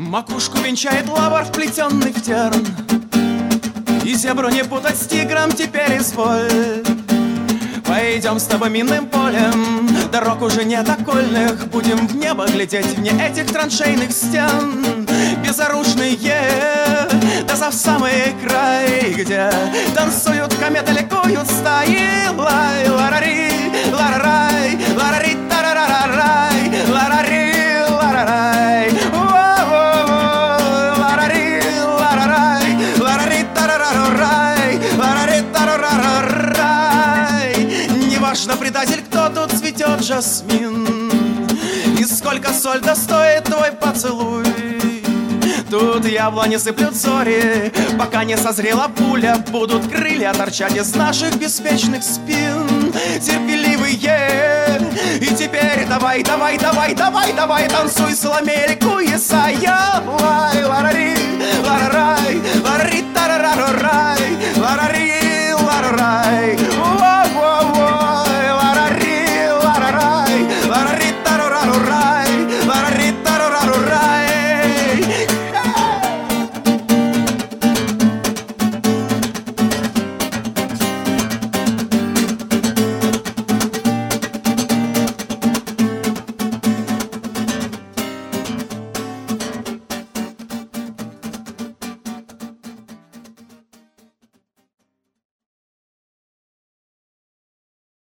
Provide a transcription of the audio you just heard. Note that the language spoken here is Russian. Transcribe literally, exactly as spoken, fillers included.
Макушку венчает лавр, вплетенный в терн, и зебру не путать с тигром теперь изволь. Пойдем с тобой минным полем, дорог уже нет окольных, будем в небо глядеть вне этих траншейных стен. Безоружные, да за в самый край, где танцуют кометы, ликуют стаи. Лай, ларари, ларарай, ларари, тарарарай, ларари, ларарай. Ларари, ларарай, ларари, тарарарай, ларари, тарарарай. Неважно, предатель, кто тут цветет жасмин, и сколько соль да стоит твой поцелуй. Тут яблони сыплют зори, пока не созрела пуля, будут крылья торчать из наших беспечных спин. Терпеливые, и теперь давай, давай, давай, давай, давай, танцуй, Соломея, ликуй, Исайя. Лай, ларари, ларарай, ларари, тарарарай, ларари.